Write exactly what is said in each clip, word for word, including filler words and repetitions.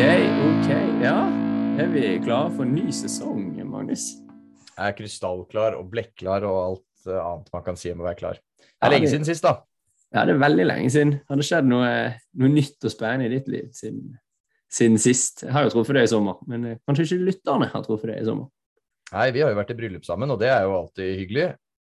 ok, ja. Er vi klare for en ny sesong, Magnus? Jeg er krystallklar og blekklar og alt uh, annet man kan si om å være klar. Det er Ja, lenge det- siden sist da. Ja, det er veldig lenge siden. Har det skjedd noe, noe nytt og spennende i ditt liv siden, siden sist? Jeg har jo truffet det i sommer, men eh, kanskje ikke lytterne har truffet det i sommer. Nei, vi har jo vært i bryllup sammen, og det er jo alltid hyggelig.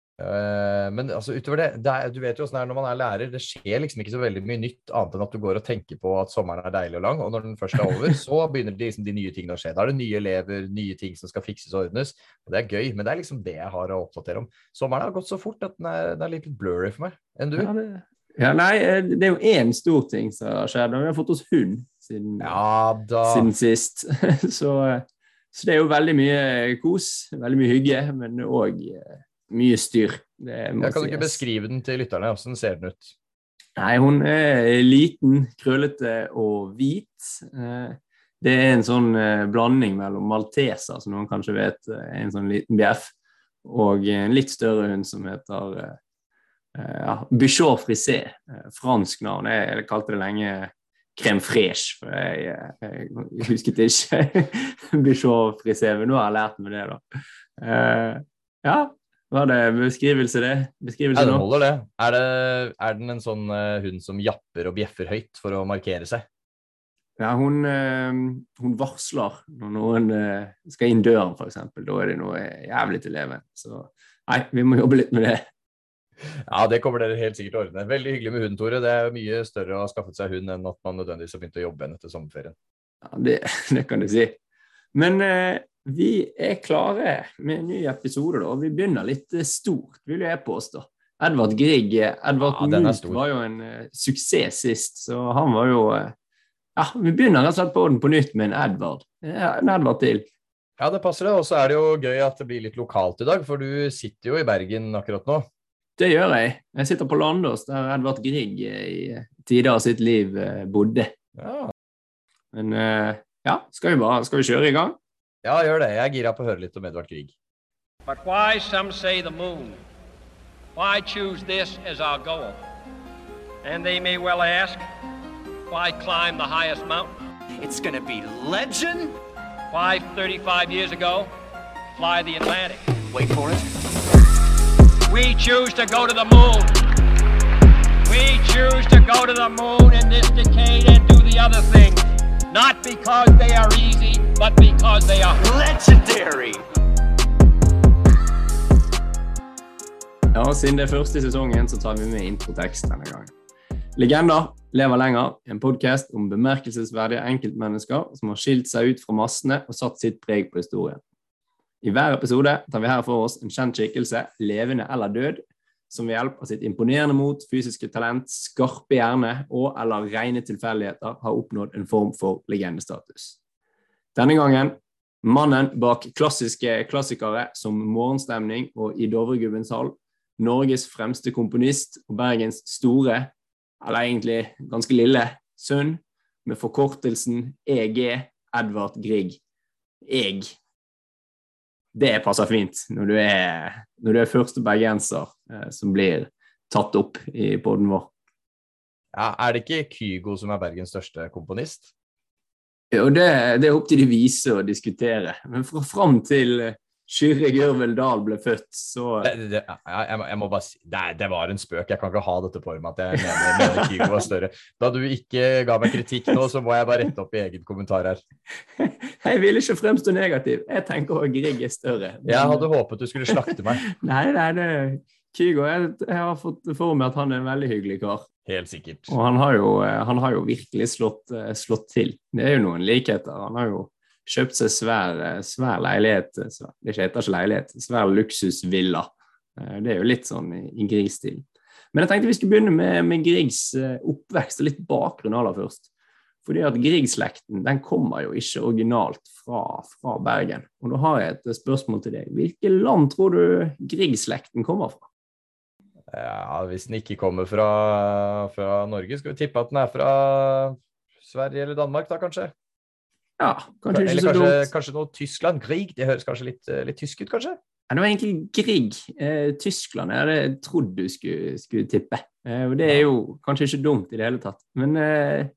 Uh, men altså utover det, det er, du vet jo hvordan det er når man er lærer, det skjer liksom ikke så veldig mye nytt annet enn at du går og tenker på at sommeren er deilig og lang, og når den først er over, så begynner de, liksom, de nye tingene å skje. Da er det nye elever, nye ting som skal fikses og ordnes, og det er gøy, men det er liksom det jeg har å oppdatere om. Sommeren har gått så fort at den er, den er litt blurry for meg. Enn du? Ja, det, ja, nei, eh, det er jo en stor ting som har skjedd, og vi har fått oss hund siden, Ja da. siden sist. så, eh, så det er jo veldig mye kos, veldig mye hygge, men også eh, mye styr. Det må Jeg kan du ikke sies. beskrive den til lytterne, hvordan ser den ut? Nei, hun er liten, krøllete og hvit. Eh, Det er en sånn eh, blanding mellom malteser, som noen kanskje vet er en sånn liten bjeff, og en litt større hund som heter eh, ja, Bichon Frisé, eh, fransk navn. Jeg, jeg kalte det lenge crème fraîche, for jeg, jeg, jeg husket ikke Bichon Frisé, men nå har jeg lært meg det da. Eh, ja, var det beskrivelse det? Beskrivelse Ja, den nå? holder det. Er, det. er den en sånn uh, hund som japper og bjeffer høyt for å markere seg? Ja, hun, eh, hun varsler når noen eh, skal inn døren, for eksempel. Da er det noe jævlig til leven. Så nei, vi må jobbe litt med det. Ja, det kommer dere helt sikkert å ordne. Veldig hyggelig med hunden, Tore. Det er mye større å ha skaffet seg hund enn at man nødvendigvis har begynt å jobbe igjen etter sommerferien. Ja, det, det kan du si. Men eh, vi er klare med en ny episode, da. Vi begynner litt eh, stort, vil jeg påstå. Edvard Grieg, Edvard Ja, den er Munch stor. var jo en eh, suksess sist, så han var jo... Eh, ja, vi begynner rett og slett på den på nytt med en Edvard. Ja, en Edvard til. Ja, det passer det. Og så er det jo gøy at det blir litt lokalt i dag, for du sitter jo i Bergen akkurat nå. Det gjør jeg. Jeg sitter på Landås, der Edvard Grieg eh, i tider av sitt liv eh, bodde. Ja. Men eh, ja, skal vi bare skal vi kjøre i gang? Ja, gjør det. Jeg er gira på å høre litt om Edvard Grieg. But why, some say, the moon? Why choose this as our goal? And they may well ask, why climb the highest mountain? It's gonna be legend. Why, thirty-five years ago, fly the Atlantic? Wait for it. We choose to go to the moon. We choose to go to the moon in this decade and do the other things. Not because they are easy, but because they are Legendary. Ja, siden det er første sesongen, så tar vi med introtekst denne gangen. Legender lever lenger, en podcast om bemerkelsesverdige enkeltmennesker som har skilt seg ut fra massene og satt sitt preg på historien. I hver episode tar vi her for oss en kjent skikkelse, levende eller død, som ved hjelp av sitt imponerende mot, fysiske talent, skarpe hjerne og eller rene tilfeldigheter har oppnådd en form for legendestatus. Denne gangen, mannen bak klassiske klassikere som Morgenstemning og I Dovregubbens hall, Norges fremste komponist og Bergens store, eller egentlig ganske lille, sønn, med forkortelsen E G, Edvard Grieg. Eg. Det passer fint når du er, når du er første bergenser eh, som blir tatt opp i podden vår. Ja, er det ikke Kygo som er Bergens største komponist? Jo, det, det er opp til de vise å diskutere. Men fra frem til eh, Kyrre Gørvel Dahl ble født, så... Det, det, jeg, jeg, må, jeg må bare si, det, det var en spøk. Jeg kan ikke ha dette på meg at jeg mener, mener Kygo var større. Da du ikke ga meg kritikk nå, så må jeg bare rette opp i egen kommentar her. Jeg vil ikke fremstå negativ. Jeg tenker at Grieg er større. Men... Jeg hadde håpet du skulle slakte meg. Nei, nei, det Kygo, jeg, jeg har fått for meg at han er en veldig hyggelig kar. Helt sikkert. Og han har jo, han har jo virkelig slått, slått til. Det er jo noen likheter. Han har jo kjøpt seg svær, svær leilighet, svær, det heter ikke leilighet, svær luksusvilla. Det er jo litt sånn i, i Grieg-stil. Men jeg tenkte vi skulle begynne med, med Griegs oppvekst og litt bakgrunn aller først. Fordi at Grieg-slekten, den kommer jo ikke originalt fra, fra Bergen. Og da har jeg et spørsmål til deg. Hvilke land tror du Grieg-slekten kommer fra? Ja, hvis den ikke kommer fra, fra Norge, skal vi tippe at den er fra Sverige eller Danmark da, kanskje? Ja, kanskje ikke eller så kanskje, dumt. kanskje noe Tyskland. Grieg, det høres kanskje litt, litt tysk ut, kanskje? Ja, det var egentlig Grieg. Eh, Tyskland, jeg hadde trodd du skulle, skulle tippe. Eh, og det er jo kanskje ikke dumt i det hele tatt. Men eh,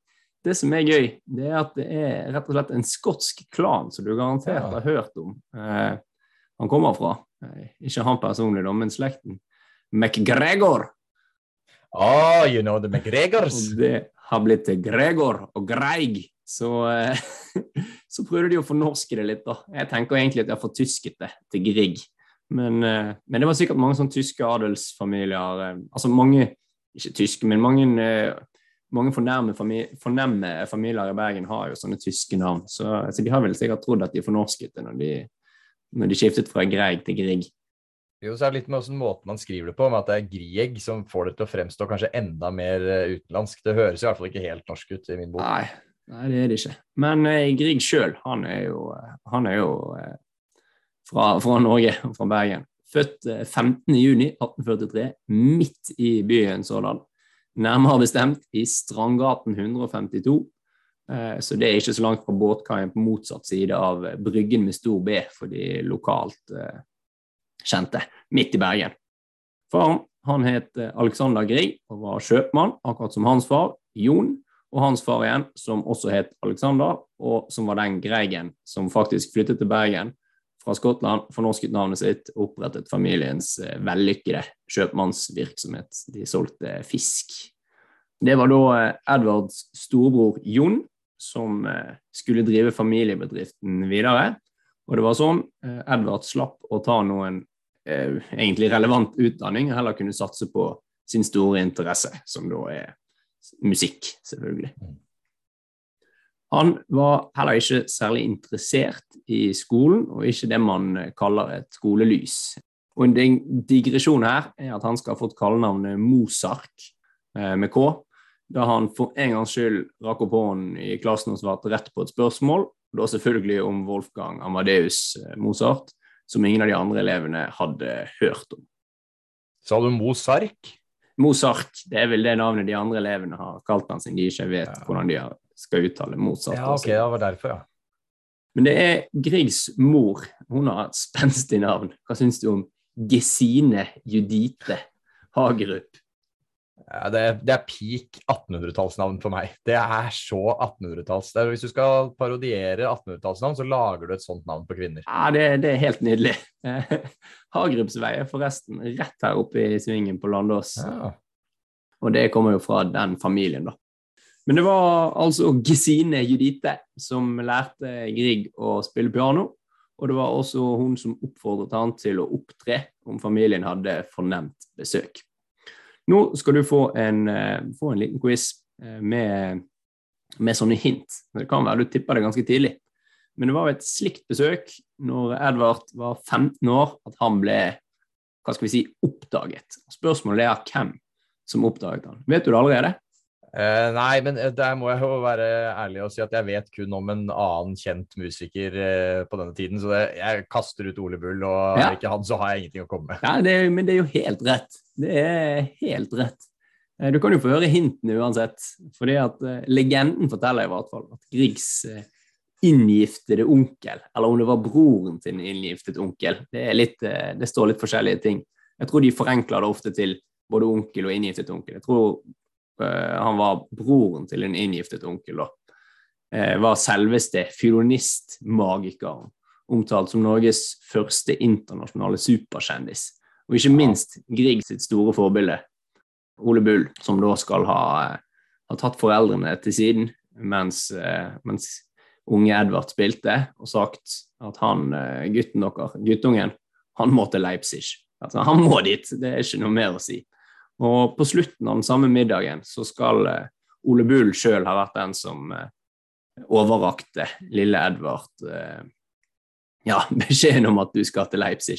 det som er gøy, det er at det er rett og slett en skotsk klan som du garantert Ja. har hørt om. Eh, han kommer fra, eh, ikke han personlig da, men slekten McGregor. Oh, you know the McGregors. Og det har blitt til Gregor og Greig. Så, eh, så prøvde de å fornorske det litt da. Jeg tenker egentlig at jeg har fått tysket det til Grieg. Men, eh, men det var sikkert mange sånne tyske adelsfamilier, eh, altså mange, ikke tyske, men mange, eh, mange fornemme, familie, fornemme familier i Bergen har jo sånne tyske navn. Så, så de har vel sikkert trodd at de fornorsket det når de, når de skiftet fra Greig til Grieg. Jo, så er det litt med hvordan måten man skriver det på, med at det er Grieg som får det til å fremstå kanskje enda mer eh, utenlandsk. Det høres i hvert fall ikke helt norsk ut i min bok. Nei, nei det er det ikke. Men eh, Grieg selv, han er jo, han er jo eh, fra, fra Norge, fra Bergen. Født eh, femtende juni atten førtitre, midt i byen sådan. Nærmere bestemt i Strandgaten hundre femtito. Eh, så det er ikke så langt fra båtkaien på motsatt side av Bryggen med stor B, for de lokalt eh, kjente, midt i Bergen. Faren, han het Alexander Grieg og var kjøpmann, akkurat som hans far, Jon, og hans far igjen, som også het Alexander, og som var den Greigen som faktisk flyttet til Bergen fra Skottland, fornorsket navnet sitt, og opprettet familiens eh, vellykkede kjøpmannsvirksomhet. De solgte fisk. Det var da eh, Edvards storebror Jon, som eh, skulle drive familiebedriften videre, og det var sånn eh, Edvard slapp å ta noen eh, egentlig relevant utdanning, og heller kunne satse på sin store interesse, som da er musikk, selvfølgelig. Han var heller ikke særlig interessert i skolen, og ikke det man kaller et skolelys. Og en digresjon her er at han skal ha fått kallenavnet Mozart eh, med K, da han for en gangs skyld rakk opp hånden i klassen og svarte rett på et spørsmål, og da selvfølgelig om Wolfgang Amadeus Mozart, som ingen av de andre elevene hadde hørt om. Sa du Mozart? Mozart, det er vel det navnet de andre elevene har kalt han, siden de ikke vet ja. hvordan de skal uttale Mozart. Ja, ok, det var derfor, ja. Men det er Griegs mor, hun har et spenstig navn. Hva synes du om Gesine Judite Hagerup? Ja, det, er, det er peak attenhundretallsnavn for meg. Det er så attenhundretalls. Det er, hvis du skal parodiere attenhundretallsnavn, så lager du et sånt navn på kvinner. Ja, det, det er helt nydelig. Hagerups vei er forresten rett her oppe i svingen på Landås. Ja. Og det kommer jo fra den familien da. Men det var altså Gesine Judite som lærte Grieg å spille piano, og det var også hun som oppfordret han til å opptre om familien hadde fornemt besøk. Nå skal du få en, få en liten quiz med, med sånne hint. Det kan være du tipper det ganske tidlig. Men det var et slikt besøk når Edvard var femten år at han ble, hva skal vi si, oppdaget. Spørsmålet er hvem som oppdaget han. Vet du det allerede? Eh, nei, men der må jeg jo være ærlig og si at jeg vet kun om en annen kjent musiker eh, på denne tiden, så det, jeg kaster ut Ole Bull, og ja. Er ikke han, så har jeg ingenting å komme med. Ja, det, men det er jo helt rett. Det er helt rett. Eh, du kan jo få høre hintene uansett, fordi at eh, legenden forteller i hvert fall at Griegs eh, inngiftede onkel, eller om det var broren til en inngiftede onkel, det, er litt, eh, det står litt forskjellige ting. Jeg tror de forenkler det ofte til både onkel og inngiftet onkel. Jeg tror Uh, han var broren til en inngiftet onkel da. Uh, var selveste fiolinist-magikeren, omtalt som Norges første internasjonale superkjendis. Og ikke minst Grieg sitt store forbilde, Ole Bull, som da skal ha, uh, ha tatt foreldrene til siden, mens, uh, mens unge Edvard spilte, og sagt at han, uh, gutten dere, guttungen, han må til Leipzig. Altså, han må dit, det er ikke noe mer å si. Og på slutten av den samme middagen så skal uh, Ole Bull selv ha vært den som uh, overrakte lille Edvard uh, ja, beskjeden om at du skal til Leipzig.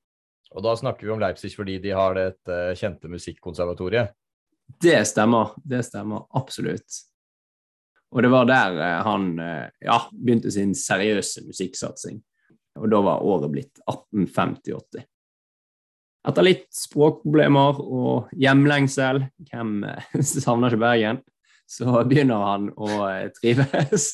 Og da snakker vi om Leipzig fordi de har det et uh, kjente musikkonservatoriet. Det stemmer, det stemmer absolutt. Og det var der uh, han uh, ja, begynte sin seriøse musikksatsing. Og da var året blitt atten femtiåtte. Etter litt språkproblemer og hjemlengsel, hvem savner ikke Bergen, så begynner han å trives.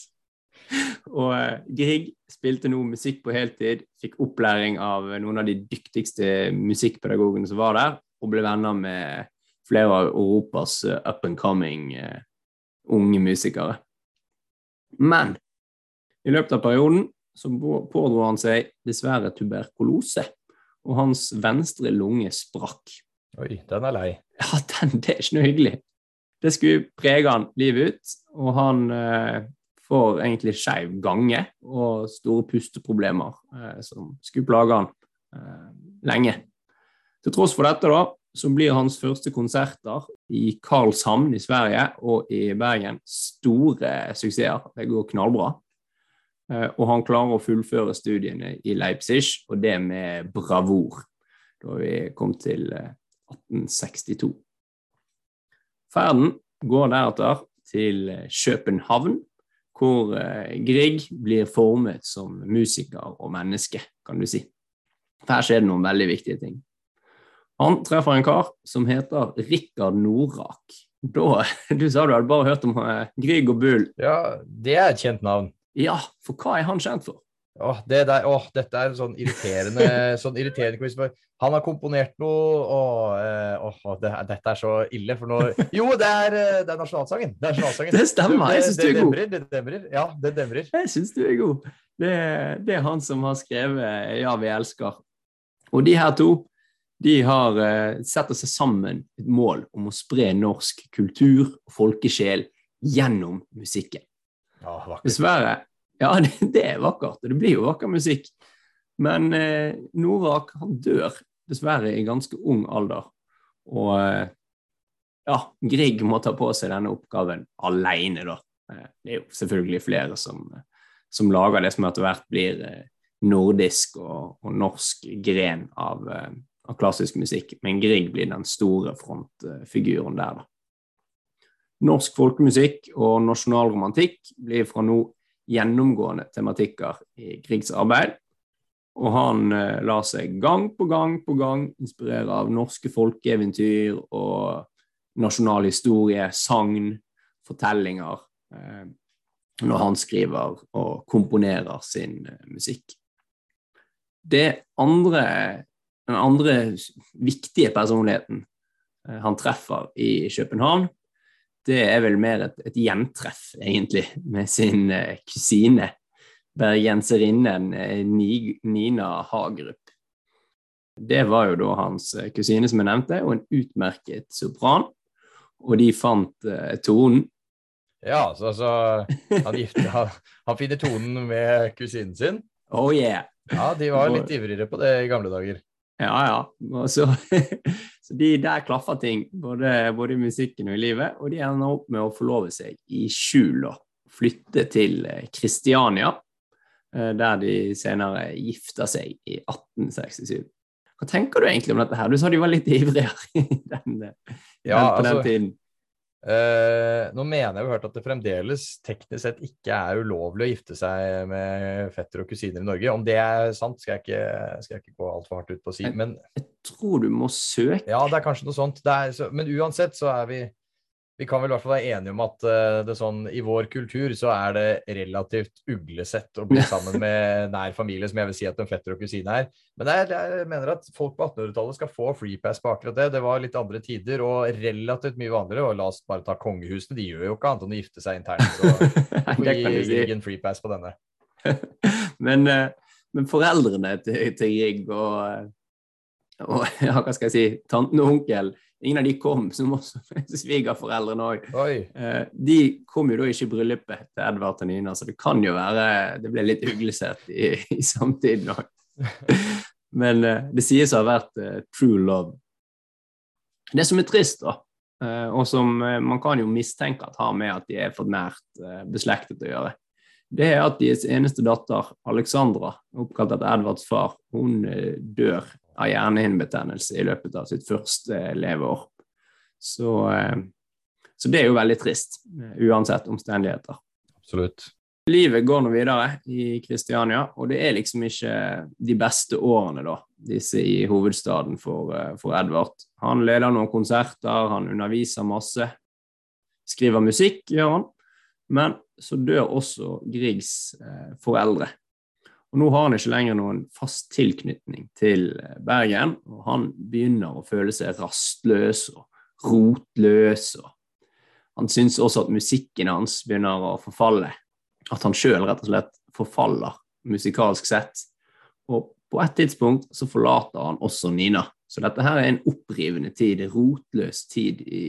Og Grieg spilte nå musikk på heltid, fikk opplæring av noen av de dyktigste musikkpedagogene som var der, og ble venner med flere av Europas up and coming uh, unge musikere. Men i løpet av perioden så pådro han seg dessverre tuberkulose, og hans venstre lunge sprakk. Oi, den er lei. Ja, den, det er ikke noe hyggelig. Det skulle prege han livet ut, og han eh, får egentlig skjev gange og store pusteproblemer eh, som skulle plage han eh, lenge. Til tross for dette da, så blir hans første konserter i Karlshamn i Sverige og i Bergen store suksesser. Det går knallbra. Og han klarer å fullføre studiene i Leipzig, og det med bravur, da vi kom til atten sekstito. Ferden går deretter til København, hvor Grieg blir formet som musiker og menneske, kan du si. For her skjer det noen veldig viktige ting. Han treffer en kar som heter Rikard Norak. Da, du sa du hadde bare hørt om Grieg og Bull. Ja, det er et kjent navn. Ja, for hva er han kjent for? Åh, det der, åh, dette er sånn irriterende, sånn irriterende quiz. Han har komponert noe, åh, åh det, dette er så ille, for nå... Jo, det er, det er nasjonalsangen. Det er nasjonalsangen. Det stemmer, jeg synes du er god. Det demrer, det demrer. Ja, det demrer. Jeg synes du er god. Det, det er han som har skrevet Ja, vi elsker. Og de her to, de har uh, sett seg sammen et mål om å spre norsk kultur og folkesjel gjennom musikken. Ja, vakkert. Dessverre, ja, det, det er vakkert, og det blir jo vakker musikk. Men uh, Norak, han dør dessverre i ganske ung alder. Og uh, ja, Grieg må ta på seg denne oppgaven alene da. Uh, det er jo selvfølgelig flere som, som lager det som etter hvert blir uh, nordisk og, og norsk gren av... Uh, av klassisk musikk, men Grieg blir den store frontfiguren der da. Norsk folkemusikk og nasjonalromantikk blir fra nå gjennomgående tematikker i Griegs arbeid, og han eh, lar seg gang på gang på gang inspirere av norske folkeeventyr og nasjonal historie, sagn, fortellinger, eh, når han skriver og komponerer sin eh, musikk. Det andre Den andre viktige personligheten han treffer i København, det er vel mer et, et gjentreff egentlig med sin kusine, bergenserinnen Nina Hagerup. Det var jo da hans kusine som jeg nevnte, og en utmerket sopran, og de fant uh, tonen. Ja, så, så han, gifte, han, han finner tonen med kusinen sin. Oh yeah! Ja, de var litt ivrigere på det i gamle dager. Ja, ja. Og så, så de der klaffer ting, både, både i musikken og i livet, og de ender opp med å forlove seg i skjul og flytte til Kristiania, der de senere gifter seg i atten sekstisju. Hva tenker du egentlig om dette her? Du sa de var litt ivrigere i den, den, ja, på den altså, tiden. Uh, nå mener jeg jo hørt at det fremdeles teknisk sett ikke er ulovlig å gifte seg med fetter og kusiner i Norge. Om det er sant, skal jeg ikke, skal jeg ikke gå alt for hardt ut på å si. Men, jeg tror du må søke. Ja, det er kanskje noe sånt. Det er, så, men uansett så er vi, vi kan vel i hvert fall være enige om at uh, det sånn, i vår kultur så er det relativt uglesett å bli sammen med nær familie, som jeg vil si at en fetter og kusine er. Men det er, jeg mener at folk på attenhundretallet skal få free pass på akkurat det. Det var litt andre tider, og relativt mye vanligere. Og la oss bare ta kongehusene, de gjør jo ikke annet enn å gifte seg internt. Så vi gir en free pass på denne. men, men foreldrene til, til Grieg og, og ja, hva skal jeg si, tanten og onkel, ingen av de kom, som også svigerforeldrene også. De kom jo da ikke i bryllupet til Edvard og Nina, så det kan jo være, det ble litt uglesett i, i samtiden også. Men uh, det sies å ha vært uh, true love. Det som er trist da, uh, og som uh, man kan jo mistenke at har med at de er for nært uh, beslektet å gjøre, det er at deres eneste datter, Alexandra, oppkalt etter Edvards far, hun uh, dør av hjernehinnebetennelse i løpet av sitt første uh, leveår. Så, uh, så det er jo veldig trist, uh, uansett omstendigheter. Absolutt. Livet går nå videre i Kristiania, og det er liksom ikke de beste årene da, disse i hovedstaden for, for Edvard. Han leder noen konserter, han underviser masse, skriver musikk, gjør han, men så dør også Griegs eh, foreldre. Og nå har han ikke lenger noen fast tilknytning til Bergen, og han begynner å føle seg rastløs og rotløs, og han synes også at musikken hans begynner å forfalle. at han selv rett og slett forfaller musikalsk sett. Og på et tidspunkt så forlater han også Nina. Så dette her er en opprivende tid, en rotløs tid i,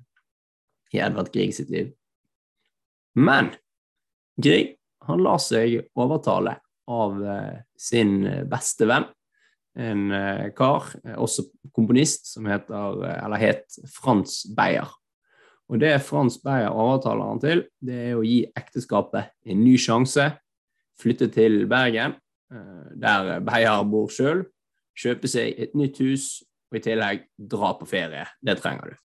i Edvard Grieg sitt liv. Men Grieg, han lar seg overtale av sin beste venn, en kar, også komponist, som heter, eller het Frans Beyer. Og det Frans Beyer overtaler han til, det er å gi ekteskapet en ny sjanse, flytte til Bergen, der Beyer bor selv, kjøpe seg et nytt hus, og i tillegg dra på ferie. Det trenger du.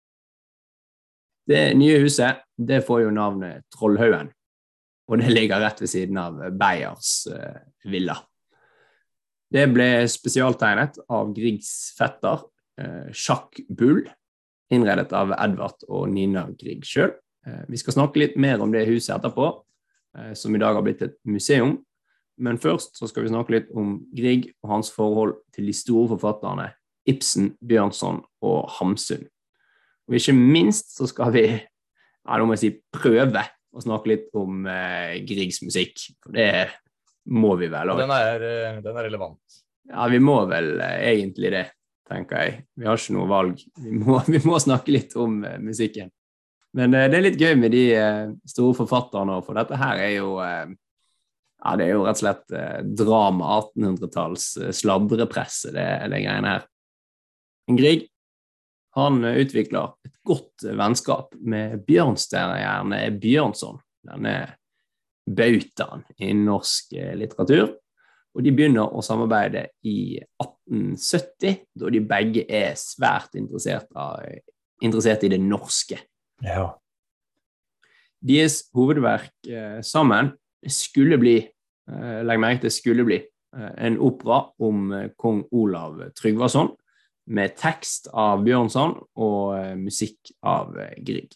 Det nye huset, det får jo navnet Trollhaugen, og det ligger rett ved siden av Beyers uh, villa. Det ble spesialtegnet av Griegs fetter, uh, Jacques Bull, innredet av Edvard og Nina Grieg selv. Uh, vi skal snakke litt mer om det huset etterpå, uh, som i dag har blitt et museum. Men først så skal vi snakke litt om Grieg og hans forhold til de store forfatterne Ibsen, Bjørnson og Hamsun. Og ikke minst så skal vi, ja, nå må jeg si, prøve å snakke litt om eh, Griegs musikk. For det må vi vel. Den er, den er relevant. Ja, vi må vel eh, egentlig det, tenker jeg. Vi har ikke noe valg. Vi må, vi må snakke litt om eh, musikken. Men eh, det er litt gøy med de eh, store forfatterne, for dette her er jo... Eh, Ja, det er jo rett og slett eh, drama attenhundretalls eh, slabrepresse, det, det greiene her. Grieg, han eh, utvikler et godt eh, vennskap med Bjørnstjerne Bjørnson, denne bautaen i norsk eh, litteratur, og de begynner å samarbeide i atten sytti, da de begge er svært interessert, av, interessert i det norske. Ja. Deres hovedverk eh, sammen skulle bli, eh, legg merke til skulle bli, eh, en opera om eh, kong Olav Tryggvason, med tekst av Bjørnson og eh, musikk av eh, Grieg.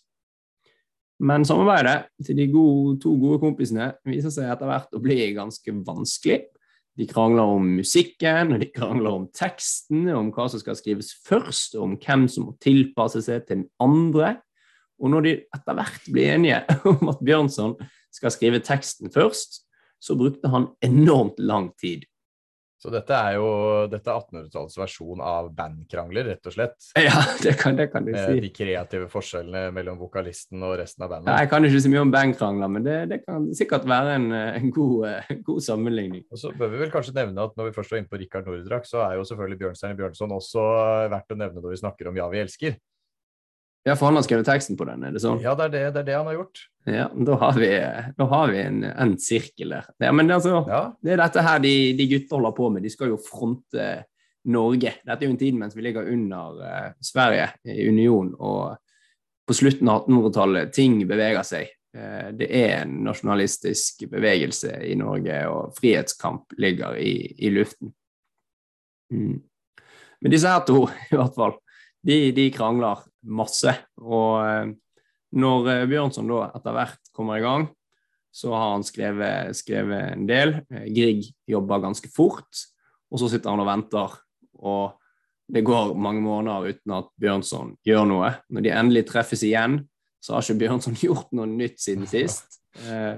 Men samarbeidet til de gode, to gode kompisene viser seg etter hvert å bli ganske vanskelig. De krangler om musikken, og de krangler om teksten, om hva som skal skrives først, og om hvem som må tilpasse seg til den andre. Og når de etter hvert blir enige om at Bjørnson skal skrive teksten først, så brukte han enormt lang tid. Så dette er jo dette er attenhundretallets versjon av bandkrangler, rett og slett. Ja, det kan, det kan du si. De kreative forskjellene mellom vokalisten og resten av bandet. Ja, jeg kan ikke si mye om bandkrangler, men det, det kan sikkert være en, en, god, en god sammenligning. Og så bør vi vel kanskje nevne at når vi først var inne på Rikard Nordrak, så er jo selvfølgelig Bjørnstjerne Bjørnson også verdt å nevne når vi snakker om Ja, vi elsker. Ja, for han har skrevet teksten på den, er det sånn? Ja, det er det, det, er det han har gjort. Ja, da har vi, da har vi en, en sirkel der. Ja, men det, altså, ja. Det er dette her de, de gutter holder på med. De skal jo fronte Norge. Dette er jo en tid mens vi ligger under uh, Sverige i union, og på slutten av attenhundretallet ting beveger seg. Uh, det er en nasjonalistisk bevegelse i Norge, og frihetskamp ligger i, i luften. Mm. Men disse her to, i hvert fall, De, de krangler masse, og eh, når eh, Bjørnson da etter hvert kommer i gang, så har han skrevet, skrevet en del. Eh, Grieg jobber ganske fort, og så sitter han og venter, og det går mange måneder uten at Bjørnson gjør noe. Når de endelig treffes igjen, så har ikke Bjørnson gjort noe nytt siden sist. Eh,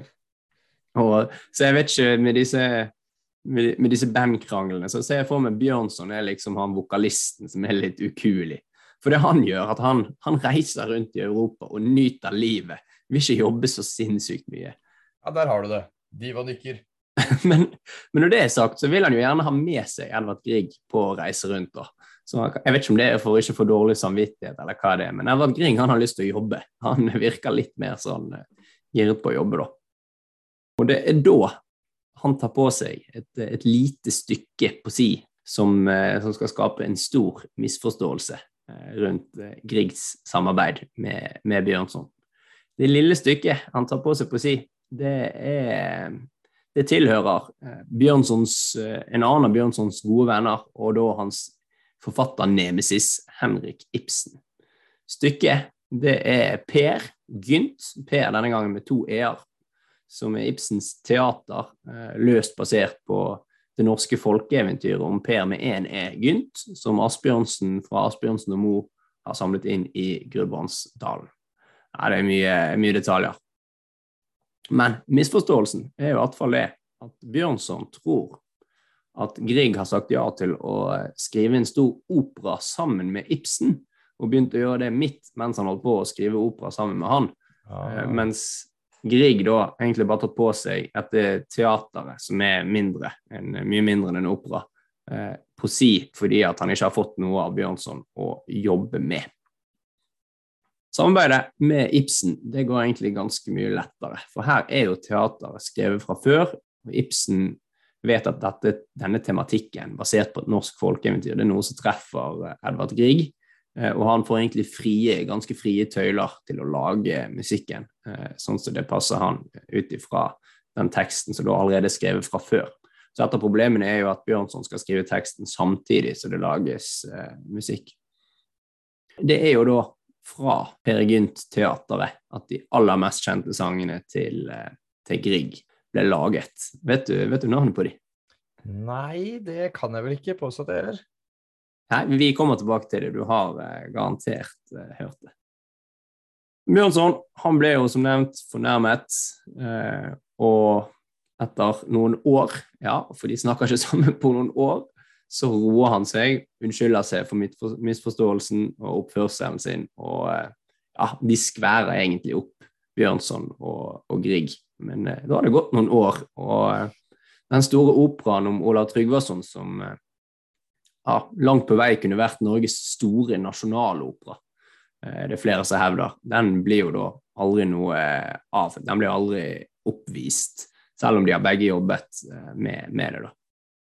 og, så jeg vet ikke, med disse... Med, med disse bandkranglene, så ser jeg for meg Bjørnson er liksom han vokalisten som er litt ukulig. For det han gjør, at han, han reiser rundt i Europa og nyter livet. Vil ikke jobbe så sinnssykt mye. Ja, der har du det. Diva nykker. men, men når det er sagt, så vil han jo gjerne ha med seg Edvard Grieg på å reise rundt da. Så jeg vet ikke om det er for ikke for dårlig samvittighet eller hva det er, men Edvard Grieg han har lyst til å jobbe. Han virker litt mer sånn giret på å jobbe da. Og det er da han tar på seg et, et lite stykke på si som, som skal skape en stor misforståelse rundt Griegs samarbeid med, med Bjørnson. Det lille stykket han tar på seg på si, det, er, det tilhører Bjørnsons, en annen av Bjørnsons gode venner, og da hans forfatternemesis Henrik Ibsen. Stykket, det er Per Gynt, Per denne gangen med to e-er, som er Ibsens teater, løst basert på det norske folkeeventyret om Per med en E Gynt, som Asbjørnsen fra Asbjørnsen og Mo har samlet inn i Gudbrandsdalen. Ja, det er mye, mye detaljer. Men misforståelsen er i hvert fall det at Bjørnson tror at Grieg har sagt ja til å skrive en stor opera sammen med Ibsen, og begynte å gjøre det midt mens han holdt på å skrive opera sammen med han. Ah. Mens Grieg da egentlig bare tatt på seg et teateret som er mindre, en, mye mindre enn en opera, eh, på si fordi at han ikke har fått noe av Bjørnson å jobbe med. Samarbeidet med Ibsen, det går egentlig ganske mye lettere, for her er jo teateret skrevet fra før, og Ibsen vet at dette, denne tematikken, basert på et norsk folkeeventyr, det er noe som treffer Edvard Grieg, og han får egentlig frie, ganske frie tøyler til å lage musikken, sånn som det passer han ut ifra den teksten som da allerede er skrevet fra før. Så et av problemene er jo at Bjørnson skal skrive teksten samtidig så det lages eh, musikk. Det er jo da fra Peer Gynt-teateret at de aller mest kjente sangene til, eh, til Grieg ble laget. Vet du, vet du navnet på de? Nei, det kan jeg vel ikke påstå det heller. Nei, vi kommer tilbake til det. Du har eh, garantert eh, hørt det. Bjørnson, han ble jo som nevnt fornærmet, eh, og etter noen år, ja, for de snakker ikke sammen på noen år, så roer han seg, unnskylder seg for misforståelsen og oppførselen sin, og eh, ja, de skværer egentlig opp Bjørnson og, og Grieg. Men eh, da har det gått noen år, og eh, den store operaen om Olav Tryggvason som eh, ja, langt på vei kunne vært Norges store nasjonalopera, eh, det er flere som hevder, den blir jo da aldri noe av, den blir aldri oppvist, selv om de har begge jobbet eh, med, med det da.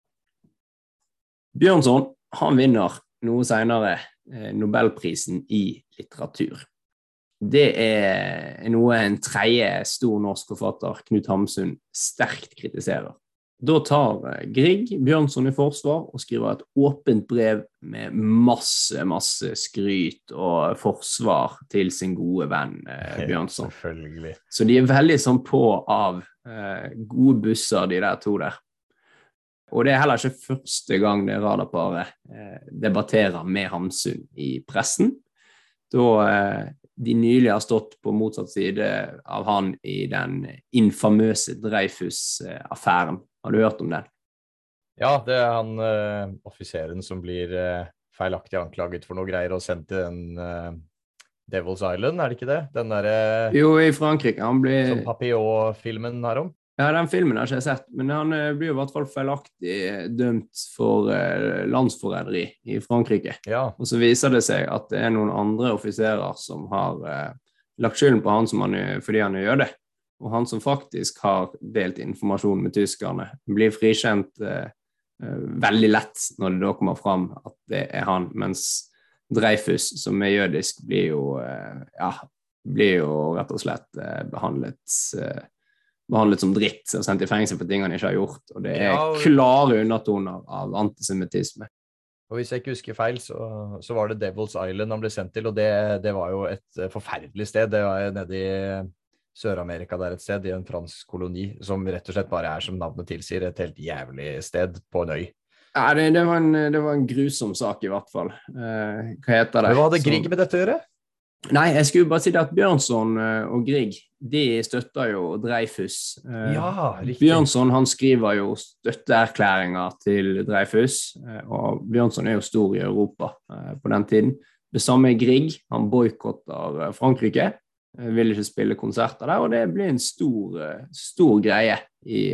Bjørnson, han vinner noe senere eh, Nobelprisen i litteratur. Det er noe en tredje stor norsk forfatter, Knut Hamsun, sterkt kritiserer. Da tar Grieg Bjørnson i forsvar og skriver et åpent brev med masse, masse skryt og forsvar til sin gode venn eh, Bjørnson. Selvfølgelig. Så de er veldig sånn på av eh, gode busser, de der to der. Og det er heller ikke første gang det radarparet eh, debatterer med Hamsun i pressen. Da eh, de nylig har stått på motsatt side av han i den infamøse Dreyfus-affæren. Har du hørt om den? Ja, det er han uh, offiseren som blir uh, feilaktig anklaget for noe greier og sendt til den uh, Devil's Island, er det ikke det? Den der... Uh, jo, i Frankrike. Han blir... Som Papillon-filmen her om? Ja, den filmen har jeg ikke sett, men han uh, blir i hvert fall feilaktig dømt for uh, landsforræderi i Frankrike. Ja. Og så viser det seg at det er noen andre offiserer som har uh, lagt skylden på han, som han fordi han gjør det. Og han som faktisk har delt informasjon med tyskerne, blir frikjent uh, uh, veldig lett når det da kommer fram at det er han, mens Dreyfus, som er jødisk, blir jo, uh, ja, blir jo rett og slett uh, behandlet, uh, behandlet som dritt og sendt i fengsel for ting han ikke har gjort, og det er ja, og... klare undertoner av antisemitisme. Og hvis jeg ikke husker feil, så, så var det Devil's Island han ble sendt til, og det, det var jo et forferdelig sted. Det var nede i Sør-Amerika der et sted, i en fransk koloni, som rett og slett bare er, som navnet tilsier, et helt jævlig sted på en øy. Ja, det, det, var, en, det var en grusom sak i hvert fall. Eh, hva heter det? Men hva hadde Grieg med dette å gjøre? Nei, jeg skulle bare si det at Bjørnson og Grieg, de støtter jo Dreyfus. Eh, ja, riktig. Bjørnson, han skriver jo støtteerklæringer til Dreyfus, eh, og Bjørnson er jo stor i Europa eh, på den tiden. Det samme er Grieg, han boykotter Frankrike, vil ikke spille konserter der, og det blir en stor, stor greie i,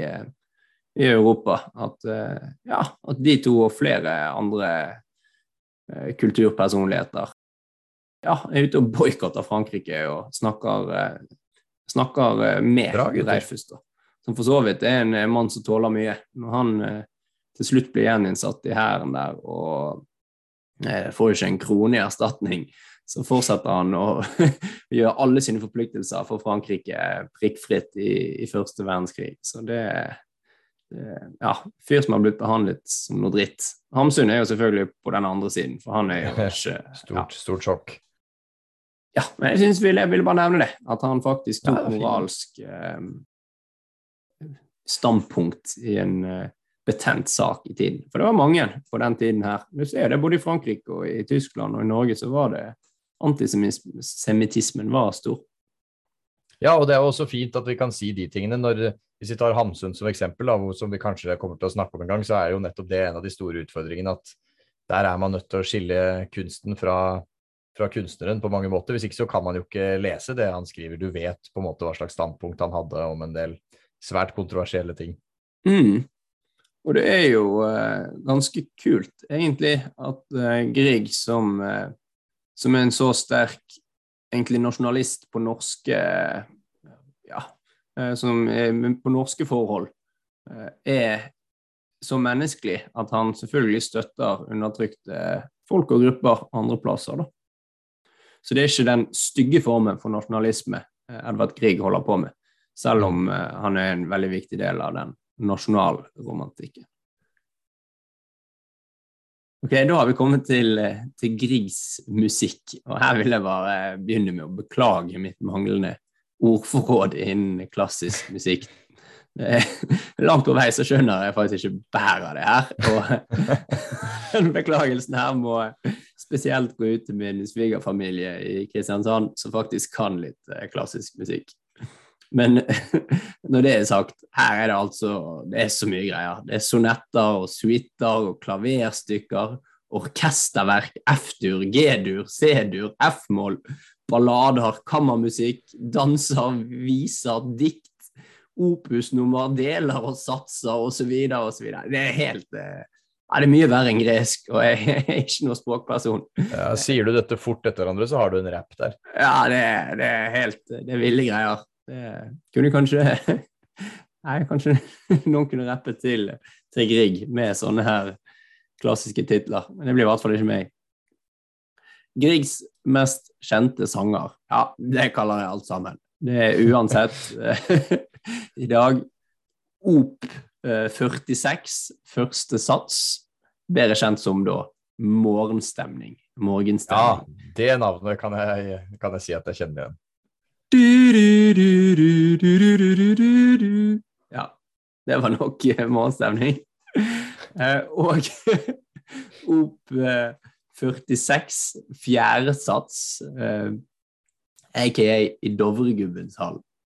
i Europa at, ja, at de to og flere andre kulturpersonligheter ja, er ute og boykotter Frankrike og snakker, snakker med Dreyfus, da. Som for så vidt er en mann som tåler mye. Når han til slutt blir gjeninnsatt i hæren der og får ikke en krone i erstatning, så fortsetter han å gjøre alle sine forpliktelser for Frankrike prikkfritt i, i første verdenskrig. Så det er ja, fyr som har blitt behandlet som noe dritt. Hamsun er jo selvfølgelig på den andre siden, for han er jo ikke... Stort, ja. stort sjokk. Ja, men jeg synes vi jeg ville bare nevne det, at han faktisk tok ja, moralsk eh, standpunkt i en eh, betent sak i tiden. For det var mange på den tiden her. Du ser det både i Frankrike og i Tyskland og i Norge, så var det antisemitismen var stor. Ja, og det er jo også fint at vi kan si de tingene når, hvis vi tar Hamsun som eksempel, da, som vi kanskje kommer til å snakke om en gang, så er jo nettopp det en av de store utfordringene, at der er man nødt til å skille kunsten fra, fra kunstneren på mange måter. Hvis ikke så kan man jo ikke lese det han skriver. Du vet på en måte hva slags standpunkt han hadde om en del svært kontroversielle ting. Mm. Og det er jo uh, ganske kult, egentlig, at uh, Grieg som, uh, som er en så sterk egentlig nasjonalist på norske ja, som er på norske forhold er så menneskelig at han selvfølgelig støtter undertrykte folk og grupper andre plasser da. Så det er ikke den stygge formen for nasjonalisme Edvard Grieg holder på med, selv om han er en veldig viktig del av den nasjonalromantikken. Ok, da har vi kommet til, til Griegs musikk, og her vil jeg bare begynne med å beklage mitt manglende ordforråd innen klassisk musikk. Langt på vei så skjønner jeg faktisk ikke bærer det her, og beklagelsen her må spesielt gå ut til min svigerfamilie i Kristiansand, som faktisk kan litt klassisk musikk. Men når det er sagt, her er det altså, det er så mye greier. Det er sonetter og suiter og klaverstykker, orkesterverk, F-dur, G-dur, C-dur, F-mål, ballader, kammermusikk, danser, viser, dikt, opusnummer, deler og satser og så videre og så videre. Det er helt, ja, det er mye verre enn gresk, og jeg er ikke noen språkperson. Ja, sier du dette fort etter hverandre, så har du en rap der. Ja, det, det er helt, det er ville greier. Det kunne kanskje nei, kanskje noen kunne rappe til til Grieg med sånne her klassiske titler, men det blir i hvert fall ikke meg. Griegs mest kjente sanger, ja, det kaller jeg alt sammen. Det er uansett i dag Op førtiseks, første sats, bedre kjent som da morgenstemning, morgenstemning. Ja, det navnet kan jeg, kan jeg si at jeg kjenner igjen. Ja, det var nok morgenstemning. Og Op førtiseks, fjerde sats, a k a i Dovregubbens hall.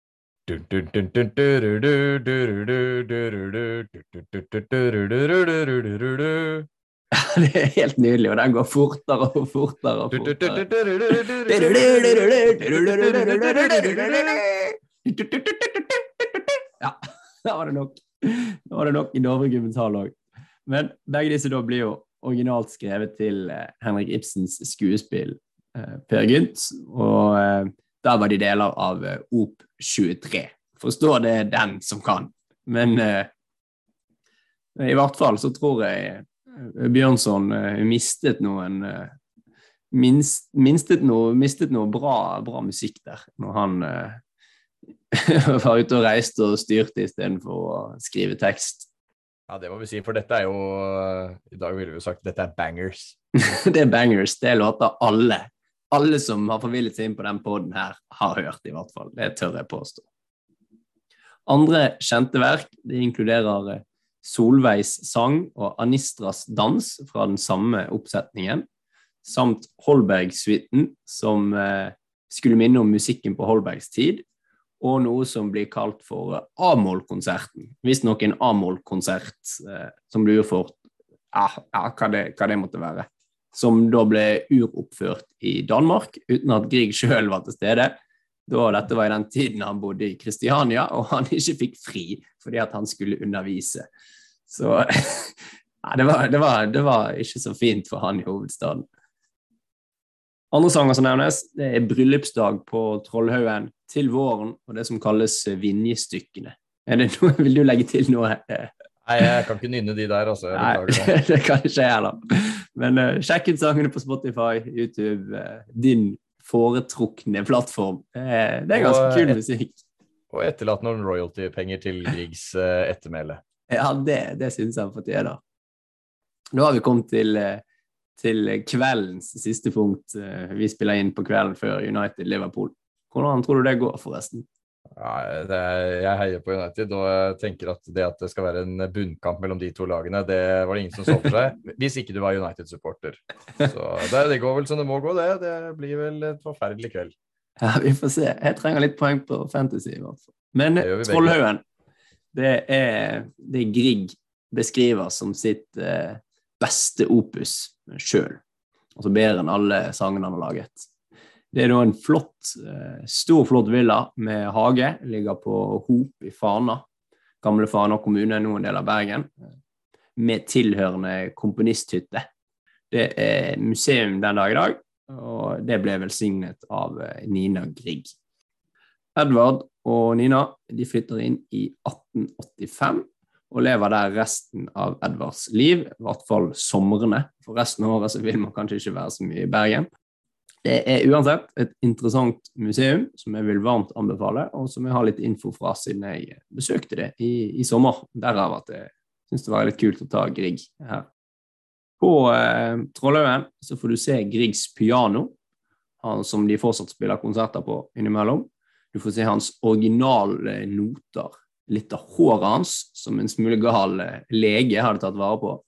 Det er helt nydelig, og den går fortere og fortere og fortere. Ja, da var det nok. Da var det nok i Dovregubbens hall også. Men begge disse da blir jo originalt skrevet til Henrik Ibsens skuespill Per Gynt, og da var de deler av Op tjuetre. Forstår det den som kan. Men i hvert fall så tror jeg Bjørnson uh, mistet noen uh, minst, mistet noe, mistet noe bra, bra musikk der når han uh, var ute og reiste og styrte i stedet for å skrive tekst. Ja, det må vi si, for dette er jo i dag ville vi jo sagt, dette er bangers. Det er bangers, det låter alle alle som har forvillet seg inn på den podden her har hørt i hvert fall, det tør jeg påstå. Andre kjente verk, det inkluderer Solveigs sang og Anistras dans fra den samme oppsetningen, samt Holberg-suiten som eh, skulle minne om musikken på Holbergs tid, og noe som blir kalt for A-moll-konserten. Visst nok en A-moll-konsert eh, som blir utført, ja, ja hva, det, hva det måtte være, som da ble uroppført i Danmark, uten at Grieg selv var til stede, da dette var i den tiden han bodde i Kristiania, og han ikke fikk fri, fordi at han skulle undervise. Så ja, det, var, det, var, det var ikke så fint for han i hovedstaden. Andre sanger som nevnes, det er Bryllupsdag på Trollhaugen, Til våren, og det som kalles Vinjestykkene. Er det noe, vil du legge til noe? Nei, jeg kan ikke nynne de der, altså. Nei, det. det kan ikke jeg heller. Men uh, sjekk ut sangene på Spotify, YouTube, uh, din foretrukne plattform. Uh, det er ganske og, kul musikk. Og etterlatt noen royalty-penger til Griegs uh, ettermæle. Ja, det, det synes jeg for tida. Nå har vi kommet til, til kveldens siste punkt. Vi spiller inn på kvelden før United-Liverpool. Hvordan tror du det går forresten? Ja, det er, jeg heier på United, og jeg tenker at det at det skal være en bunnkamp mellom de to lagene, det var det ingen som så for seg, hvis ikke du var United-supporter. Så det, det går vel som det må gå, det. Det blir vel et forferdelig kveld. Ja, vi får se. Jeg trenger litt poeng på fantasy i hvert fall. Men Det gjør vi begge. Trollhaugen, det er det Grieg beskriver som sitt eh, beste opus selv. Altså bedre enn alle sangene han har laget. Det er da en flott, eh, stor flott villa med hage, ligger på Hop i Fana, gamle Fana kommune, nå en del av Bergen, med tilhørende komponisthytte. Det er museum den dag i dag, og det ble velsignet av Nina Grieg. Edvard og Nina, de flytter inn i atten åttifem, og lever der resten av Edvards liv, i hvert fall somrene. For resten av året så vil man kanskje ikke være så mye i Bergen. Det er uansett et interessant museum, som jeg vil varmt anbefale, og som jeg har litt info fra siden jeg besøkte det i, i sommer. Derav at jeg synes det var litt kult å ta Grieg her. På eh, Trollhaugen så får du se Griegs piano, han, som de fortsatt spiller konserter på innimellom. Du får se hans originale noter, litt av håret hans, som en smule gal lege hadde tatt vare på.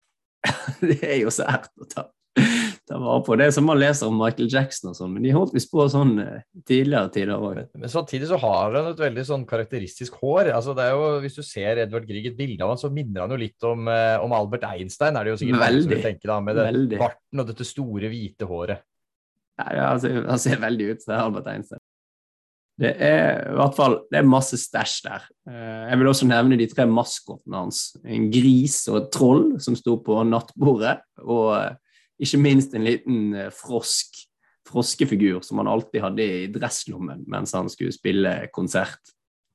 Det er jo så ært å ta. Det var på det som man leser om Michael Jackson og sånn, men de holdt visst på sånn tidligere tider også. Men, men samtidig så har han et veldig sånn karakteristisk hår. Altså det er jo, hvis du ser Edvard Grieg et bilde av han, så minner han jo litt om, eh, om Albert Einstein, er det jo sikkert mange som vil tenke da, med det barten og dette store hvite håret. Ja, ja altså, han ser veldig ut som Albert Einstein. Det er i hvert fall, det er masse stæsj der. Jeg vil også nevne de tre maskotene hans. En gris og et troll som sto på nattbordet, og ikke minst en liten frosk, froskefigur som han alltid hadde i dresslommen mens han skulle spille konsert.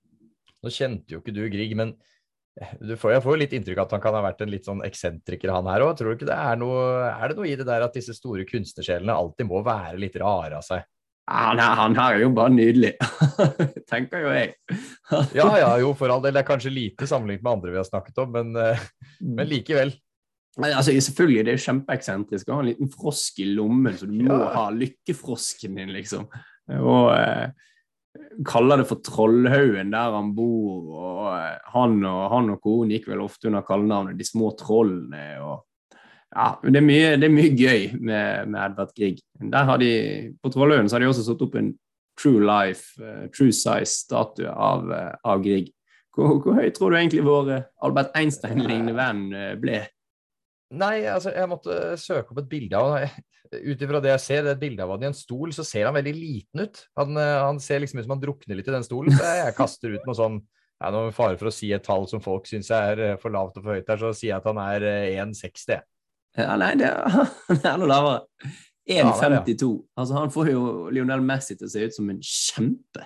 Nå kjente jo ikke du Grieg, men du får, jeg får jo litt inntrykk at han kan ha vært en litt sånn eksentriker han her også. Tror du ikke det er noe, er det noe i det der at disse store kunstnersjelene alltid må være litt rare av seg? Han her, han her er jo bare nydelig, tenker jo jeg. Ja, ja, jo, for all del. Det er kanskje lite sammenlignet med andre vi har snakket om, men, men likevel. Altså, selvfølgelig, det er jo kjempeeksentrisk å ha en liten frosk i lommen, så du må ja. ha lykkefrosken din, liksom. Og eh, kaller det for Trollhaugen der han bor, og eh, han og, han og konen gikk vel ofte under kallenavnet De små trollene, og ja, det er mye, det er mye gøy med, med Edvard Grieg. Der har de, på Trollhaugen så har de også satt opp en true life, uh, true size statue av, uh, av Grieg. Hvor, hvor høy tror du egentlig vår Albert Einstein-lignende venn uh, ble? Nei, altså jeg måtte søke opp et bilde av han. Utifra det jeg ser, det er et bilde av han i en stol, så ser han veldig liten ut. Han, han ser liksom ut som han drukner litt i den stolen, så jeg kaster ut noe sånn, ja, noe fare for å si et tall som folk synes er for lavt og for høyt her, så sier jeg at han er en komma seksti. Ja, nei, det er, det er noe lavere. en komma femtito. Ja, altså, han får jo Lionel Messi til å se ut som en kjempe.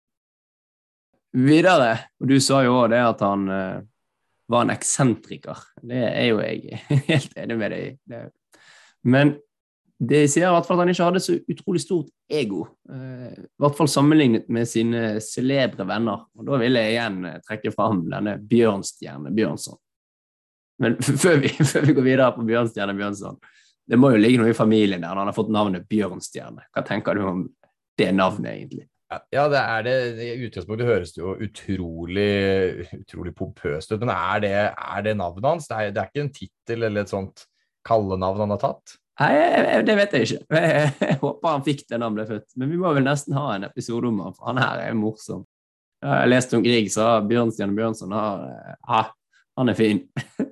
Videre, og du sa jo også det at han uh, var en eksentriker. Det er jo jeg helt enig med deg i. Det. Men det sier i hvert fall at han ikke hadde så utrolig stort ego. Uh, I hvert fall sammenlignet med sine celebre venner. Og da vil jeg igjen uh, trekke frem denne Bjørnstjerne Bjørnson. Men før vi, før vi går videre på Bjørnstjerne Bjørnson, det må jo ligge noe i familien der, når han har fått navnet Bjørnstjerne. Hva tenker du om det navnet egentlig? Ja, det er det, i utgangspunktet høres det jo utrolig, utrolig pompøst ut, men er det, er det navnet hans? Det er, det er ikke en titel eller et sånt kallenavn han har tatt? Nei, det vet jeg ikke. Jeg, jeg håper han fikk det når han ble født, men vi må vel nesten ha en episode om han, for han her er morsom. Jeg leste om Grieg, så Bjørnstjerne Bjørnson har, ja, han er fin.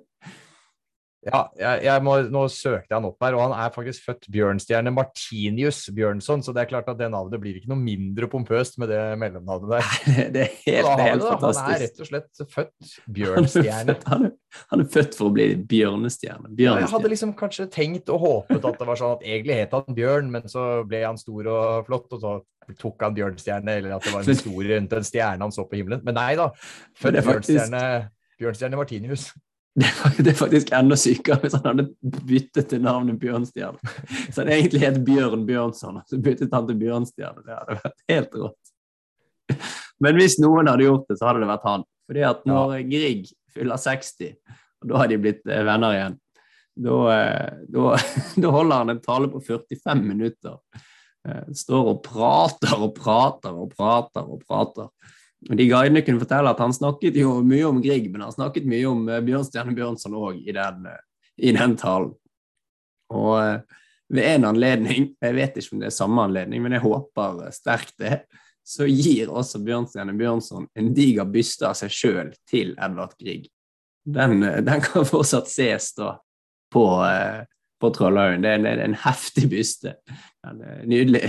Ja, jeg, jeg må, nå søkte han opp her, og han er faktisk født Bjørnstjerne Martinius Bjørnson, så det er klart at det navnet blir ikke noe mindre pompøst med det mellomnavnet der. Nei, det er helt, det er helt fantastisk. Han er rett og slett født Bjørnstjerne. Han er, han er født for å bli Bjørnestjerne. Bjørnestjerne. Ja, jeg hadde liksom kanskje tenkt og håpet at det var sånn at egentlig het han Bjørn, men så ble han stor og flott, og så tok han Bjørnstjerne, eller at det var en historie rundt en stjerne han så på himmelen. Men nei da, født Bjørnstjerne, Bjørnstjerne Martinius. Det er, det er faktisk enda sykere hvis han hadde byttet til navnet Bjørnstjerne. Så han egentlig het Bjørn Bjørnson, så byttet han til Bjørnstjerne. Det hadde vært helt rått. Men hvis noen hadde gjort det, så hadde det vært han. Fordi at når ja. Grieg fyller seksti, og da har de blitt venner igjen, da, da, da holder han en tale på førtifem minutter. Står og prater og prater og prater og prater. Og de guidene kunne fortelle at han snakket jo mye om Grieg, men han snakket mye om Bjørnstjerne Bjørnson også i den, i den talen. Og ved en anledning, jeg vet ikke om det er samme anledning, men jeg håper sterkt det, så gir også Bjørnstjerne Bjørnson en diger byste av seg selv til Edvard Grieg. Den, den kan fortsatt ses da på, på Trollhaugen. Det er en, en heftig byste. Den er nydelig.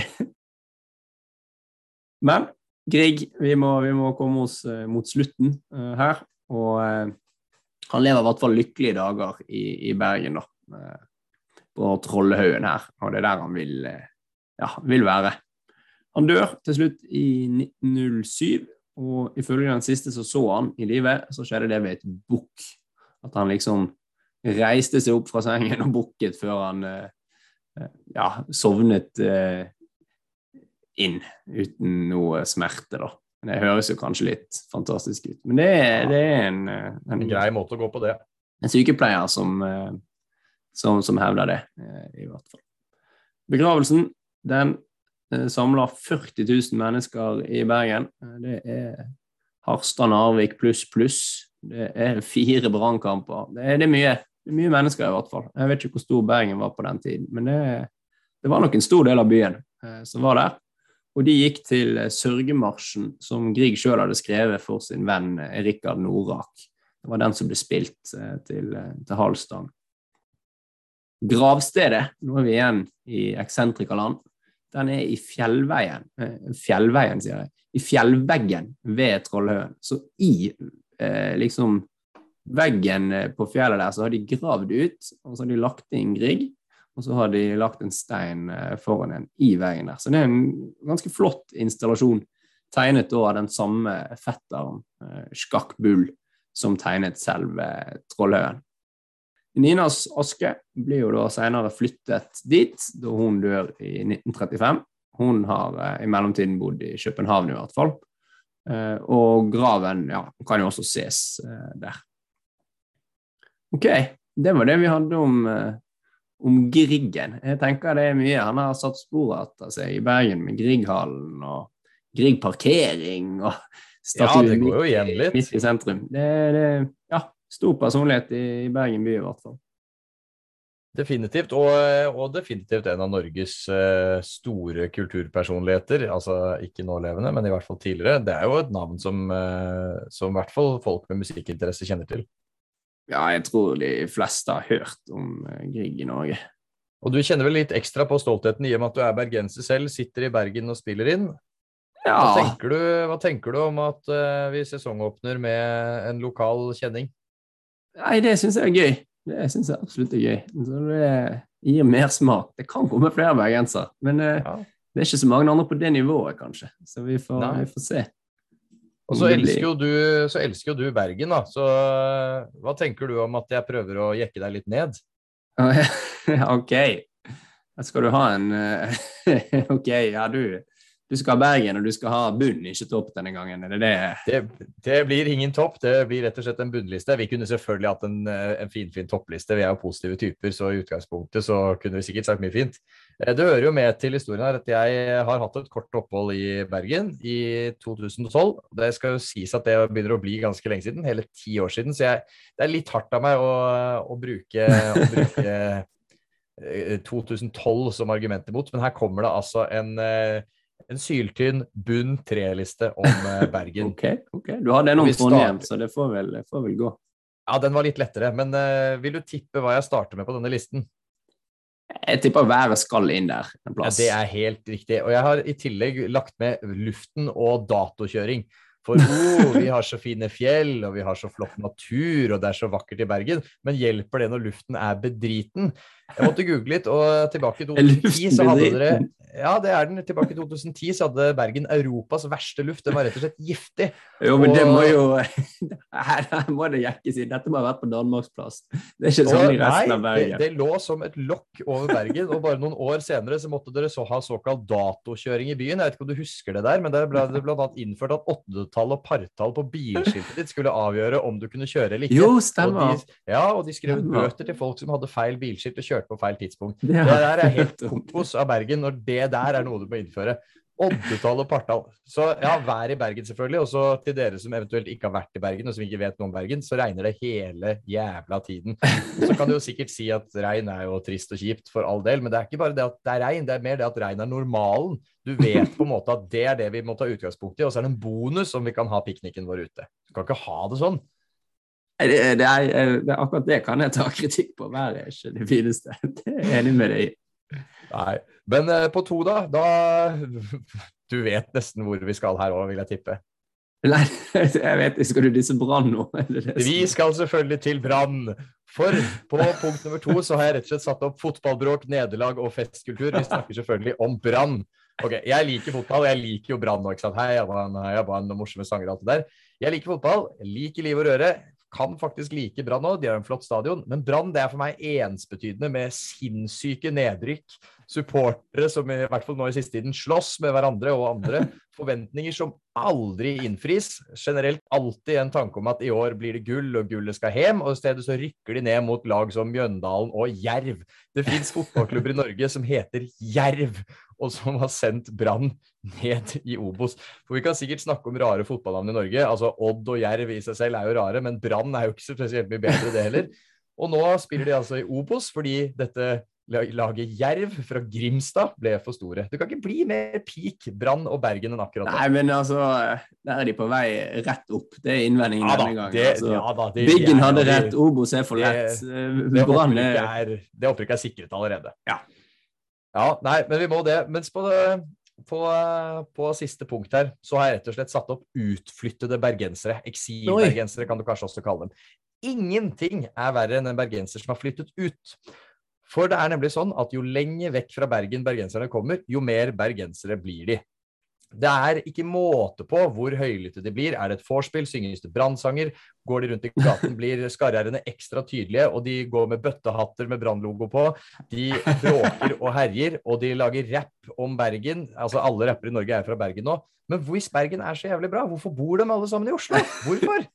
Men Grieg, vi må, vi må komme oss mot slutten uh, her, og uh, han lever i hvert fall lykkelige dager i, i Bergen da. Uh, på Trollhaugen her, og det er der han vil, ja, vil være. Han dør til slutt i nitten null syv, og ifølge den siste så så han i livet, så skjedde det ved et bukk. At han liksom reiste seg opp fra sengen og bukket før han ja, sovnet inn uten noe smerte da. Det høres jo kanskje litt fantastisk ut, men det er, det er en, en, en grei måte å gå på det. En sykepleier som Som, som hevder det, i hvert fall. Begravelsen, den eh, samler førti tusen mennesker i Bergen. Det er Harstad Narvik pluss pluss. Det er fire brandkamper. Det er, det er mye, det er mye mennesker i hvert fall. Jeg vet ikke hvor stor Bergen var på den tiden, men det, det var nok en stor del av byen eh, som var der. Og de gikk til sørgemarsjen som Grieg selv hadde skrevet for sin venn Rikard Norak. Det var den som ble spilt eh, til, til Halsdalen. Gravstedet, nå er vi igjen i eksentrikerland, den er i fjellveien, fjellveien sier jeg, i fjellveggen ved Trollhaugen. Så i eh, liksom veggen på fjellet der så har de gravd ut, og så har de lagt inn Grieg, og så har de lagt en stein foran en i veggen der. Så det er en ganske flott installasjon, tegnet av den samme fetteren, eh, Skakk Bull, som tegnet selve Trollhaugen. Ninas aske blir jo da senere flyttet dit, da hun dør i nitten trettifem. Hun har eh, i mellomtiden bodd i København i hvert fall. Eh, og graven, ja, kan jo også ses eh, der. Ok, det var det vi hadde om, eh, om Griegen. Jeg tenker det er mye. Han har satt spor etter seg i Bergen med Grieghallen og Grieg-parkering og statuen. Ja, det går jo igjen litt. Midt i sentrum. Det er, ja, stor personlighet i Bergen by i hvert fall. Definitivt, og, og definitivt en av Norges uh, store kulturpersonligheter, altså ikke nålevende, men i hvert fall tidligere. Det er jo et navn som, uh, som i hvert fall folk med musikkinteresse kjenner til. Ja, jeg tror de fleste har hørt om uh, Grieg i Norge. Og du kjenner vel litt ekstra på stoltheten i og med at du er bergenser selv, sitter i Bergen og spiller inn. Ja. Hva tenker du, hva tenker du om at uh, vi sesongåpner med en lokal kjenning? Nei, det synes jeg er gøy. Det synes jeg absolutt er gøy. Så det gir mer smak. Det kan komme flere bergenser, men uh, ja. Det er ikke så mange andre på det nivået, kanskje. Så vi får, vi får se. Og så elsker, jo du, så elsker jo du Bergen, da. Så uh, hva tenker du om at jeg prøver å jekke deg litt ned? Ok. Skal du ha en... Uh, ok, ja, du... Du skal ha Bergen, og du skal ha bunn, ikke topp denne gangen, er det det? Det, det blir ingen topp, det blir rett og slett en bunnliste. Vi kunne selvfølgelig hatt en, en fin, fin toppliste. Vi er jo positive typer, så i utgangspunktet så kunne vi sikkert sagt mye fint. Det hører jo med til historien her at jeg har hatt et kort opphold i Bergen i to tusen og tolv. Det skal jo sies at det begynner å bli ganske lenge siden, hele ti år siden, så jeg, det er litt hardt av meg å, å bruke... Å bruke to tusen tolv som argument imot, men her kommer det altså en... En syltynn bunn tre-liste om Bergen. Ok, ok. Du har den om Trondheim, så det får vel, får vel gå. Ja, den var litt lettere, men uh, vil du tippe hva jeg starter med på denne listen? Jeg tipper været skal inn der en plass. Ja, det er helt riktig. Og jeg har i tillegg lagt med luften og datokjøring. For oh, vi har så fine fjell, og vi har så flott natur, og det er så vakkert i Bergen. Men hjelper det når luften er bedriten? Jeg måtte google litt, og tilbake i to tusen ti så hadde dere... Ja, det er den. Tilbake i to tusen ti så hadde Bergen Europas verste luft. Den var rett og slett giftig. Jo, men og... det må jo... Her må det jekkes inn. Dette må ha vært på Danmarksplass. Det er ikke sånn i resten av Bergen. Nei, det, det lå som et lokk over Bergen, og bare noen år senere så måtte dere så ha såkalt datokjøring i byen. Jeg vet ikke om du husker det der, men det ble det blant annet innført at åttetall og partall på bilskiltet ditt skulle avgjøre om du kunne kjøre eller ikke. Jo, stemmer. Og de, ja, og de skrev stemmer. Bøter til folk som hadde feil bilskilt og kjørte på feil tidspunkt. Ja. Det der er helt kokos av Bergen når det der er noe du må innføre. Oddetall og Partall. Så ja, vær i Bergen selvfølgelig, og så til dere som eventuelt ikke har vært i Bergen, og som ikke vet noe om Bergen, så regner det hele jævla tiden. Og så kan du jo sikkert si at regn er jo trist og kjipt for all del, men det er ikke bare det at det er regn, det er mer det at regn er normalen. Du vet på en måte at det er det vi må ta utgangspunkt i, og så er det en bonus om vi kan ha piknikken vår ute. Du kan ikke ha det sånn. Det, det, er, det er akkurat det kan jeg ta kritikk på, være ikke det fineste. Det er jeg enig med deg i. Nei, men eh, på to da, da du vet nesten hvor vi skal her også, vil jeg tippe. Nei, jeg vet ikke, skal du disse Brann nå? Det det vi skal selvfølgelig til Brann, for på punkt nummer to så har jeg rett og slett satt opp fotballbråk, nederlag og festkultur. Vi snakker selvfølgelig om Brann. Ok, jeg liker fotball, jeg liker jo Brann nå, ikke sant? Hei, jeg var en, jeg var en morsomme sanger og alt det der. Jeg liker fotball, jeg liker liv og røre, kan faktisk like Brann nå, de har en flott stadion, men Brann det er for meg ensbetydende med sinnssyke nedrykk, supportere som i hvert fall nå i siste tiden slåss med hverandre og andre, forventninger som aldri innfris, generelt alltid en tanke om at i år blir det gull og gullet skal hjem, og i stedet så rykker de ned mot lag som Mjøndalen og Jerv. Det finnes fotballklubber i Norge som heter Jerv, og som har sendt Brann ned i Obos. For vi kan sikkert snakke om rare fotballnavn i Norge, altså Odd og Jerv i seg selv er jo rare, men Brann er jo ikke så spesielt mye bedre det heller. Og nå spiller de altså i Obos, fordi dette laget Jerv fra Grimstad ble for store. Du kan ikke bli mer peak Brann og Bergen enn akkurat det. Nei, men altså, der er de på vei rett opp. Det er innvendingen ja, da, denne gangen. Det, altså, ja, da, det, Biggen hadde det, rett, Obos er for lett. Det, det opprykket er, det opprykket er sikret allerede. Ja. Ja, nei, men vi må det. Mens på, på, på siste punkt her, så har jeg rett og slett satt opp utflyttede bergensere. Eksilbergensere kan du kanskje også kalle dem. Ingenting er verre enn en bergenser som har flyttet ut. For det er nemlig sånn at jo lenger vekk fra Bergen bergenserne kommer, jo mer bergensere blir de. Det er ikke måte på hvor høylytte de blir. Er det et vorspiel, synges det brannsanger, går de rundt i gaten, blir skarrærene ekstra tydelige, og de går med bøttehatter med brannlogo på, de bråker og herjer, og de lager rapp om Bergen. Altså alle rapper i Norge er fra Bergen nå. Men hvis Bergen er så jævlig bra, hvorfor bor de alle sammen i Oslo? Hvorfor?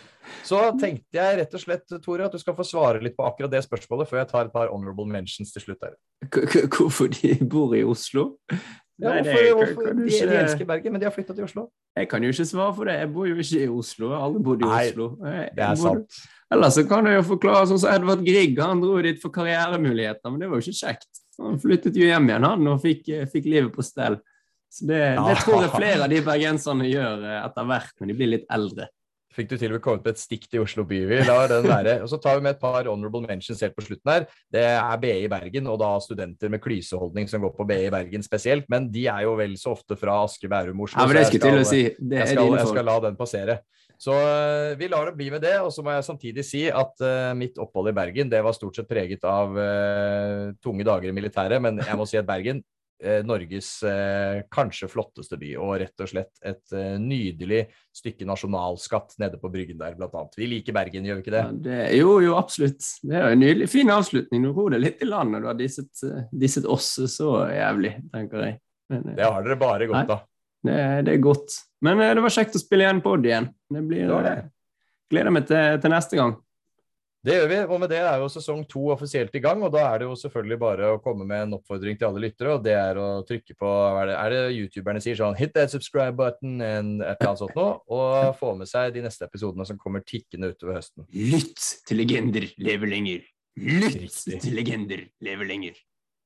Så tenkte jeg rett og slett, Tore, at du skal få svare litt på akkurat det spørsmålet før jeg tar et par honorable mentions til slutt her. Hvorfor de bor i Oslo? Ja, Nei, hvorfor, det, hvorfor kan, kan de, ikke... de elsker Bergen, men de har flyttet til Oslo. Jeg kan jo ikke svare for det, jeg bor jo ikke i Oslo, alle bodde i Nei, Oslo. Jeg, det er bodde... sant. Ellers så kan jeg jo forklare sånn som Edvard Grieg, han dro dit for karrieremuligheter, men det var jo ikke kjekt. Han flyttet jo hjem igjen, han, og fikk, fikk livet på stell. Så det, det tror jeg flere av de bergenserne gjør etter hvert, når de blir litt eldre. Fikk du til å komme på et stikk til Oslo by, vi lar den være. Og så tar vi med et par honorable mentions helt på slutten her. Det er B I Bergen, og da studenter med klyseholdning som går på B I Bergen spesielt, men de er jo vel så ofte fra Asker, Bærum, Oslo. Ja, men det skal til å si. Det jeg, skal, jeg skal la den passere. Så uh, vi lar det bli med det, og så må jeg samtidig si at uh, mitt opphold i Bergen, det var stort sett preget av uh, tunge dager i militæret, men jeg må si at Bergen, Norges eh, kanskje flotteste by, og rett og slett et eh, nydelig stykke nasjonalskatt nede på Bryggen der, blant annet. Vi liker Bergen, gjør vi ikke det? Ja, det jo, jo, absolutt. Det er en nydelig, fin avslutning. Du roer det litt i land, og du har disset, disset oss så jævlig, tenker jeg. Men, det har dere bare godt da. Det, det er godt. Men eh, det var kjekt å spille igjen på det igjen. Det blir, det det. Gleder meg til, til neste gang. Det gjør vi, og med det er jo sesong to offisielt i gang, og da er det jo selvfølgelig bare å komme med en oppfordring til alle lyttere, og det er å trykke på, er det, er det youtuberne sier sånn, hit that subscribe button, en, et eller annet sånt nå, og få med seg de neste episodene som kommer tikkende utover høsten. Lytt til legender lever lenger. Lytt Riktig. Til legender lever lenger.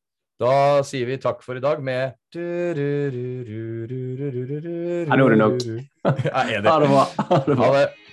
Da sier vi takk for i dag med... Ja, nå er det nok. Ja, er det. Ha det bra. Ha det bra. Ha det.